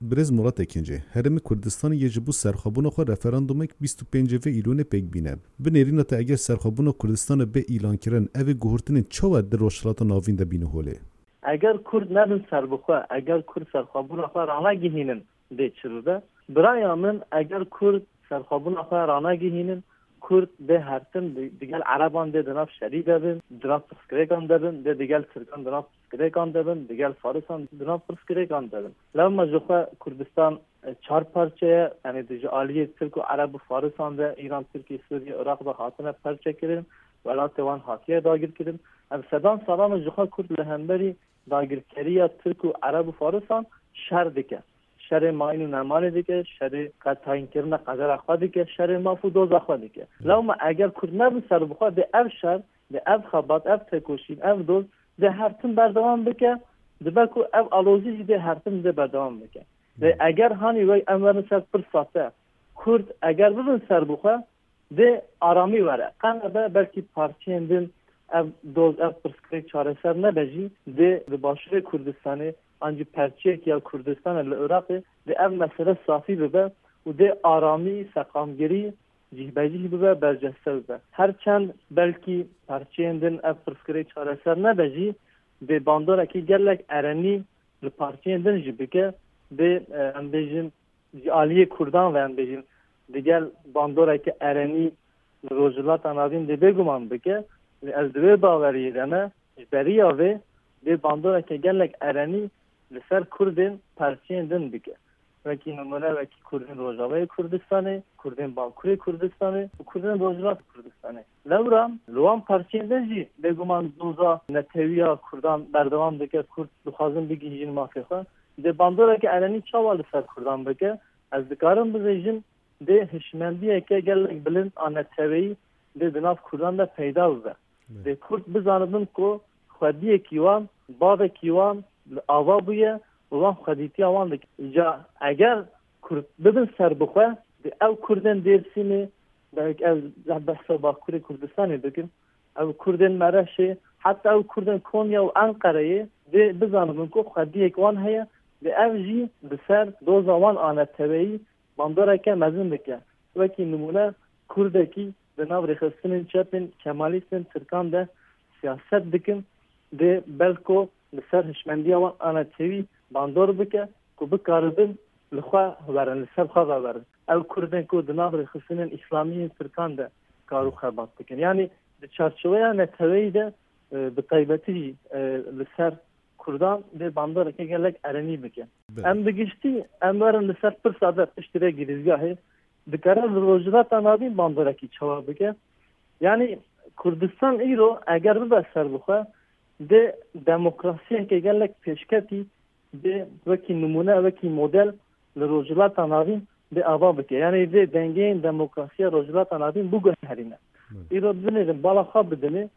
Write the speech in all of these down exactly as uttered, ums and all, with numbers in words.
برز مرات اکنجه هرم کردستان یجبو سرخابون خو رفراندومک بیست و پنج و ایلون پک بینه بنیرین تا اگر سرخابون کردستان به ایلان کرن اوی گهورتن چوا در روشلات ناوین ده بینه هوله اگر کرد نبن سر بخواه اگر کرد سرخابون خو رانا گهینن ده چروده برای من اگر کرد سرخابون خو رانا گهینن کرد به هرتن دیگل عربان ده دناف شری دبن دناف پسکریکان دبن ده دیگل ترکان دناف پسکریکان دبن دیگل فارسان دناف پسکریکان دبن لما جوخه کردستان چهار پارچه یعنی دیگه عالیه ترک و عرب و فارسان ده ایران ترکی سوریه عراق و خاتنه پارچه کردن ولات وان حاکیه داگیر کردن از صدام سلام جوخه کرد لهنبری داگیرکریه ترک و عرب و فارسان شر دکه شر ماین و نمال دیگه شر قطعین کردن قدر اخوادی که شر مافو دوز اخوادی که لما اگر کرد نبن سر بخواه ده اف شر ده اف خبات اف تکوشین اف دوز ده هرتن بردوام بکه ده بلکو اف آلوزی ده هرتن ده بردوام بکه ده اگر هانی وی امورن سر پر ساته کرد اگر ببن سر بخواه ده آرامی وره قنه به بلکی پارچین دن اف دوز اف پرسکریک چاره سر نبجی ده ده باشر کردستانه انجی پرچه که کردستان العراق ده اف مسئله صافی ببه و ده آرامی سقامگیری جیبجی ببه برجسته ببه هرچند بلکی پرچه اندن اف پرسکری چاره سر نبجی ده بانداره که گرلک ارنی لپرچه اندن جی بکه ده انبیجن آلیه کردان و انبیجن دیگر بانداره که ارنی روزلات انادین ده بگمان بکه از دوی باوری دمه جبری آوه ده بانداره که گرلک ارنی لسر کردن پرچین دن بگه وکی نمونه وکی کردن روجاوه کردستانه کردن باکوری کردستانه و کردن روجلات کردستانه لورا لوان پرچین دن جی بگومان دوزا نتویا کردان بردوان بگه کرد بخوازن بگی جین مافی خواه ده باندوره که علنی چاوا لسر کردان بگه از دکارم بزیجن ده هشمندیه که گلک بلند آنتوی ده بناف کردان ده پیدا بگه ده کرد بزاندن که خودیه کیوان باب کیوان آوا بویه وان خدیتی آوان دک جا اگر کرد ببین سر بخواه ده او کردن درسینه ده از بحث باکوری کردستانی بکن او کردن مرشه حتی او کردن کنیا و انقره ده بزانم که خدی اکوان هیا ده او جی بسر دو زمان آنتوی بانداره که مزن بکن وکی نمونه کرده کی به ناو رخصتن چپن کمالیستن ترکان ده سیاست بکن ده بلکو لسر هشمندی آوان آنتوی باندور بکه که بکاربن لخوا ورن لسر خواه ورن او کردن که دناب رخصتن اسلامی ترکان ده کارو خبات بکن یعنی ده چارچوه نتوی ده به طیبتی لسر کردان ده باندور که گلک ارنی بکن ام بگشتی ام ورن لسر پر ساده اشتره گریزگاهی دکاره روجلات آنابین باندور که چوا بکن یعنی کردستان ایرو اگر ببه سر بخواه ده دموکراسی که گلک پیشکتی ده وکی نمونه وکی مدل لروجلات آنابین ده آبا بکن یعنی ده دنگه دموکراسی روجلات آنابین بگه هرینه ایرو بزنه بالا خواب بدنه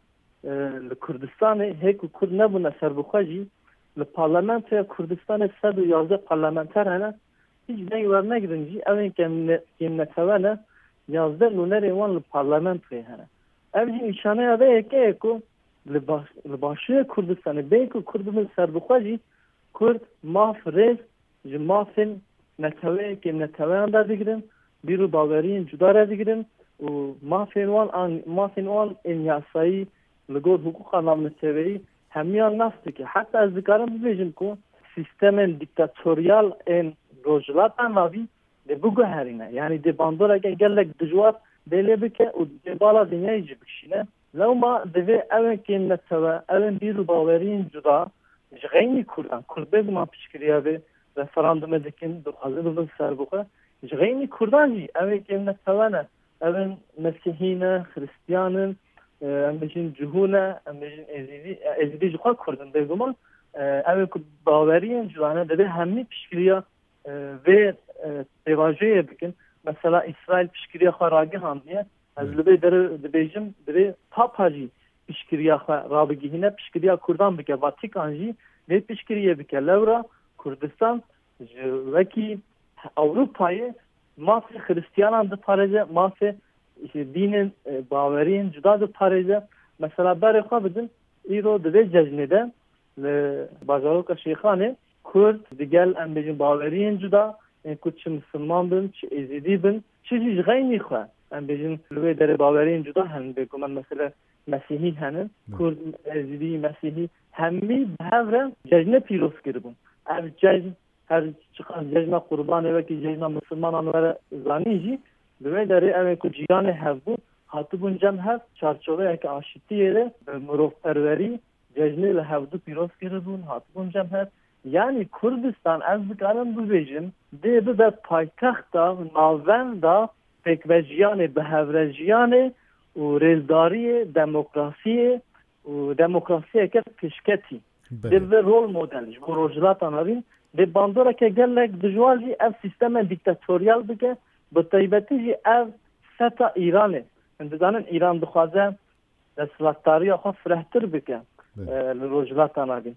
لکردستان هیک کرد نبونه سر بخواجی لپارلمنت کردستان صد و یازده پارلمنتر هنه هیچ دنگ ور نگیدن جی اولین که نتوانه یازده لونر ایوان لپارلمنت هنه اولین نشانه یاده ایکه ایکو لباشوی کردستان بیکو کردمون سر بخواجی کرد ماف ریز جی مافین نتوانه که نتوانه دا دیگرن بیرو باورین جدا را دیگرن و مافین وان مافین وان این یاسایی لگور حقوق نام نتوانی همیان نفته که حتی از ذکرم ببینیم که سیستم دیکتاتوریال این روجلات آنابی ده بگو هرینه یعنی ده باندور اگه گلک دجوار بیلی بکه و ده بالا دنیای جی بکشینه لو ما دوی اون که نتوه اون بیرو باورین جدا جغینی کردن کرد بگو ما پیشکریه به رفراندوم دکن دو خازه ببن سر بخواه جغینی کردن جی اون که نتوانه اون مسیحینه خریستیانه ام بجین جهونه ام بجین ازیدی ازیدی جوان کردن بگم اما که باوری جوانه داره همه پیشگیریا و تواجه بکن مثلا اسرائیل پیشگیریا خواراگه هم نیه از لبه داره دبیجم داره تاپ هاجی پیشگیریا خورابگی هنه پیشگیریا کردان بکه واتیکان جی نه پیشگیریا بکه لورا کردستان وکی اروپای مافی خریستیان ده پارجه مافی دین باورین جدا ده پارجه مثلا برای خواه بدن ایرو دوی ججنه ده بازاروک شیخانه کرد دیگل ام بجن باورین جدا این که چه مسلمان بن چه ازیدی بن چه چیز غیمی خواه ام بجن لوی در باورین جدا هن بگو من مثلا مسیحی هنن کرد ازیدی مسیحی همی به هفره ججنه پیروز کربون اف ججن هر چقدر ججنه قربانه و که ججنه مسلمان آنوار زانی جی لوی در ام که جیان هفت هاتو بون جمع هفت چارچوبه که آشتیه ده مروف پروری ججنه لحفظو پیروز کربون هاتو بون جمع هفت یعنی کردستان از بکارم ببیجم ده به پایتخت دا ناون دا پکوژیان به هفرجیان و ریزداری دموکراسی و دموکراسی که پیشکتی ده به رول مدلش و روجلات آنوین ده باندورا که گلک دجوال جی اف سیستم دیکتاتوریال بگه به طیبتی جی اف ستا ایرانه اندازان ایران بخوازه دستلاتاری آخوا فرهتر بگه روجلات آنوین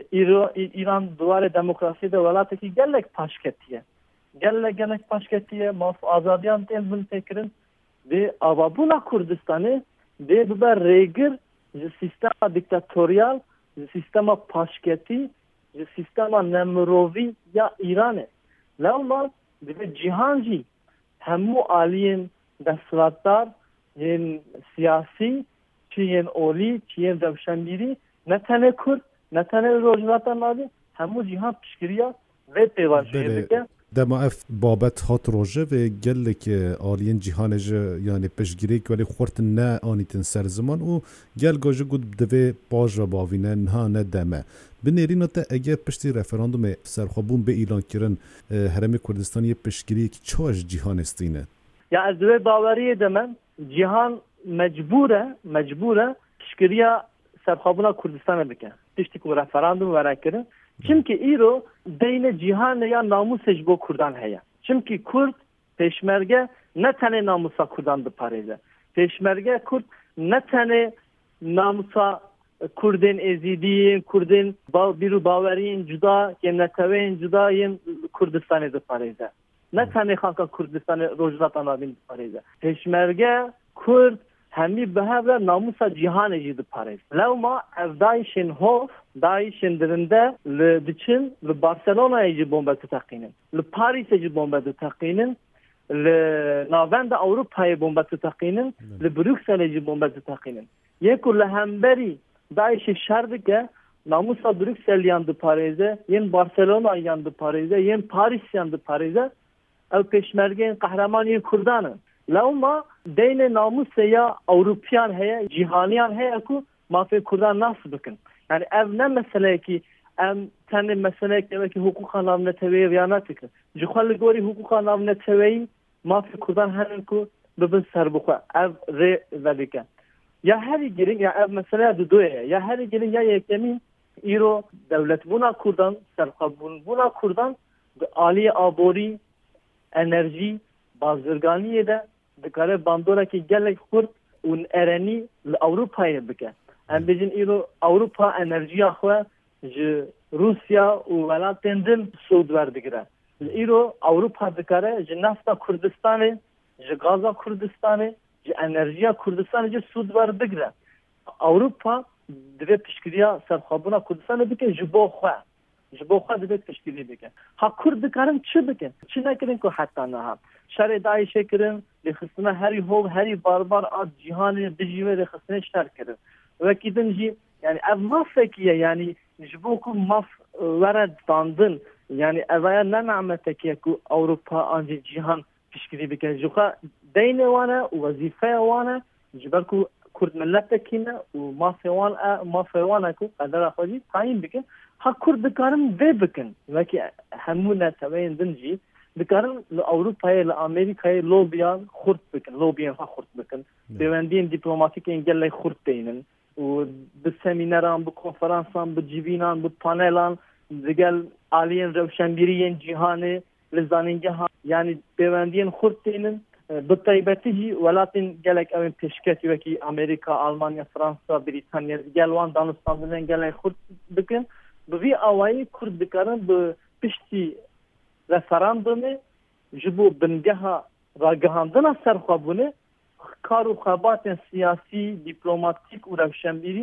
ایران دوار دموکراسی ده ولاته که گلک پاشکتیه گلک گلک پاشکتیه ماف آزادیان تین بل تکرن ده آوابونا کردستانه ده ببر ریگر جه سیستم دیکتاتوریال جه سیستم پاشکتی جه سیستم نمروی یا ایرانه لما ده جهان جی همو آلین دستلاتدار ین سیاسی چی ین اولی چی ین روشنبیری نه تنه کرد نه تنه روجلات نادی همو جهان پشکریا و پیواشیه بکن دما اف بابت هات روژه و گله که آلین جهانج یعنی پشگیری که ولی خورت نه آنیتن سر زمان و گل گاجه گود دوی باج را باوینه نه نه دمه بنیرین تا اگر پشتی رفراندوم سرخوابون به ایلان کرن هرم کردستانی پشگیری که چاش جهان استینه یا از دوی باوری دمن جهان مجبوره مجبوره پشگیریا سرخوابونا کردستان بکن پشتی که رفراندوم ورا کرن چونکه ایرو دین جهان یا ناموسش بو کردان هیا چونکه کرد پیشمرگه نه تنه ناموسا کردان بپاریزه پیشمرگه کرد نه تنه ناموسا کردین ازیدین کردین با بیرو باورین جدا یم نتوین جدا یم کردستان بپاریزه نه تنه خانکا کردستان روجلات آنابین بپاریزه پیشمرگه کرد همی به هر ناموسا جهان جید پاریز لو ما از دایشن هوف دایشن درنده لدچن لبارسلونا یجی بومبه تتقینن لپاریس یجی بومبه تتقینن لناوند اوروپای بومبه تتقینن لبروکسل یجی بومبه تتقینن یکو لهمبری دایش شرد که ناموسا بروکسل یاند پاریزه ین بارسلونا یاند پاریزه ین پاریس یاند پاریزه او پیشمرگین قهرمان ین کردانن لو ما دین ناموس یا اوروپیان هیا جهانیان هیا کو مافی کردان ناس بکن یعنی اف نه مسئله کی ام تن مسئله که حقوق نام نتوی یا نتکن جخوال گوری حقوق نام نتوی مافی کردان هرن کو ببن سر بخوا اف ری ذلك یا هری گیرین یا اف مسئله دو دوه یا هری گیرین یا یکمی ایرو دولت بونا کردان سرخوابون بونا کردان عالی آبوری انرژی بازرگانی ده دکاره باندورا که گلک خورد اون ارانی لأوروپای بکن ام بجن ایرو اوروپا انرژی خواه جه روسیا و ولاتن دل سود وردگره ایرو اوروپا دکاره جه نفتا کردستانه جه غازا کردستانه جه انرژی کردستانه جه سود وردگره اوروپا دوی پشکریا سرخوابونا کردستانه بکن جه بو خواه جبو خود دوی پشکری بکن ها کرد دکارن چه بکن چه نکرن که حتی نه هم شر دایشه کرن لخصنا هری هو هری بار بار آد جهان بجیوه لخصنا شر کرن وکی دنجی یعنی اف مافکیه یعنی جبو که ماف ورد داندن یعنی اویا ننعمتکیه که اوروپا آنجی جهان پشکری بکن جوخا دین وانه وظیفه وانه جبر که کرد ملتکینه و مافی وانه مافی وانه که قدر خودی تاین بکن ها کرد دکارن وی بکن وکی همونه تبین دنجی دکارن لأوروپای لأمریکای لوبیان خورد بکن لوبیان ها خورد بکن بیوندین دیپلوماتیک انگل لی خورد بینن و به سمینران به کنفرانسان به جیوینان به پانلان دیگل آلین روشنبیرین جهانه لزانینگه ها یعنی بیوندین خورد بینن به طیبتی جی ولاتین گلک اوین پیشکتی وکی امریکا آلمانیا فرانسا بریتانیا گلوان دانستان بزن گلک خورد بکن به وی آوایی کرد دکارن به پشتی رفراندومه جبو بنگه راگهاندن سرخوابونه کار و خوابات سیاسی دیپلوماتیک و روشنبیری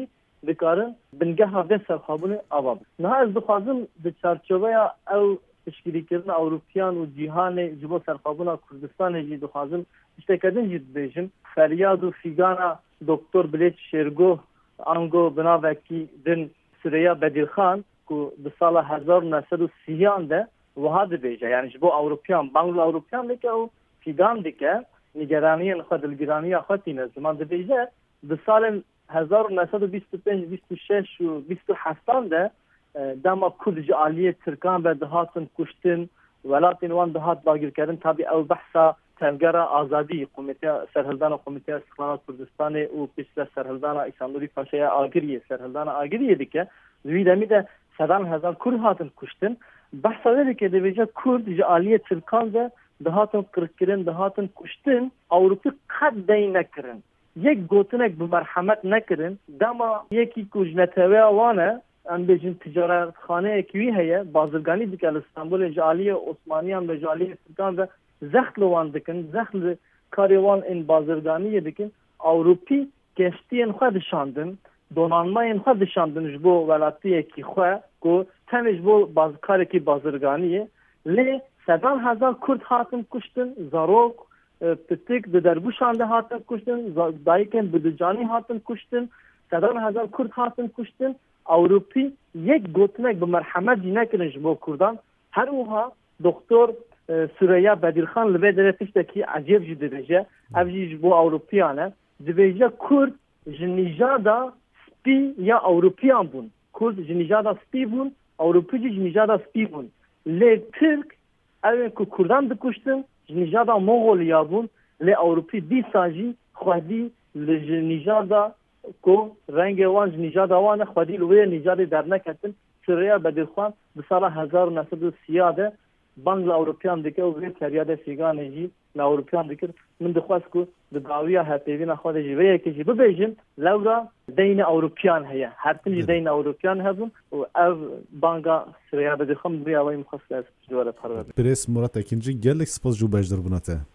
dikarin bingeha vê serxwebûnê ava bin. Niha ez dixwazim di çarçoveya ew piştgirîkirina Ewropiyan û cîhanê ji bo serxwebûna Kurdistanê jî dixwazim tiştekê din jî dibêjim. Feryad û fîgana Doktor Bilêt Şêrgoh ango binavekî din Süreyya Bedîrxan ku di sala hezar û neh sed û sîyan de wiha dibêje. Yani ji bo Ewropiyan, bang Ewropiyan dike û fîgan dike nîgeraniyên xwe, dilgîraniya xwe tîne ziman dibêje di salên hezar û neh sed û bîst û pênc bîst û şeş û bîst û heftan de dema Kurd ji aliyê Tirkan ve dihatin kuştin, welatên wan dihat dagirkirin. Tabii ew behsa tevgera azadî Komîteya Serhildana Komîteya İstiqlala Kurdistanê û piştre Serhildana İhsandorî Paşaya Agiriyê Serhildana Agiriyê dike. Wî demî de sedan hezar Kurd hatin kuştin. Behsa wê dike dibêje Kurd ji aliyê Tirkan ve dihatin qirkirin, dihatin kuştin, Ewropî qet dey nekirin. Yek gotinek bi merhemet nekirin. Dema yekî ku ji neteweya wan e em bêjin ticaretxaneyekî wî heye, bazirganî dike li Stenbolê ji aliyê Osmaniyan ve ji aliyê Tirkan ve zext li wan dikin, zext li karê wan ên bazirganiyê dikin. Ewropî geştiyên xwe dişandin, donanmayên xwe dişandin ji bo welatiyekî xwe ku tenê ji bo karekî bazirganiyê. Lê sedan hezar Kurd hatin kuştin, zarok, pitik di derbûşan de hatin kuştin, dayikên bi dicanî hatin kuştin, sedan hezar Kurd hatin kuştin. Ewropî yek gotinek bi merhemet jî nekirin ji bo Kurdan. Her wiha Doktor Süreyya Bedîrxan li vê derê tiştekî ecêb jî dibêje. Ev jî ji bo Ewropiyan e. Dibêje Kurd ji nîjada spî ya Ewropiyan bûn. Kurd ji nîjada spî bûn, Ewropî jî ji nîjada spî bûn. Lê Tirk ew ku Kurdan dikuştin ji nîjada Moğolya bûn. Lê Ewropî dîsa jî xwedî li ji nîjada ku rengê wan ji nîjada wan e xwedî li wê nîjadê derneketin. Süreyya Bedîrxan di sala hezar û neh sed û sîya de bang li Ewropiyan dike û vê feryada fîganê jî li Ewropiyan dikir. Min dixwast ku di dawiya hevpêvîna xwe de jî vê yekê jî bibêjin lewra deynê Ewropiyan heye. Her tim jî deynê Ewropiyan hebûn û ev banga Süreyya Bedîrxan bi rêya wê mixwest ez ji we re parve. Pirês Murat Ekincî gelek spas ji bejdarbûna te.